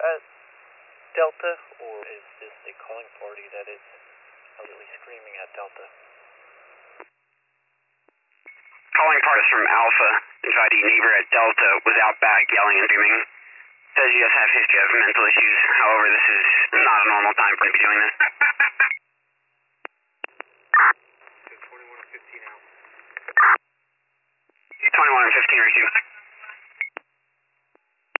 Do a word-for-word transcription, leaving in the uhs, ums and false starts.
at Delta, or is this a calling party that is allegedly screaming at Delta? Calling parties from Alpha, inviting neighbor at Delta was out back yelling and screaming. Says he does have a history of mental issues. However, this is not a normal time for him to be doing this. twenty-one and fifteen out. twenty-one and fifteen, receive.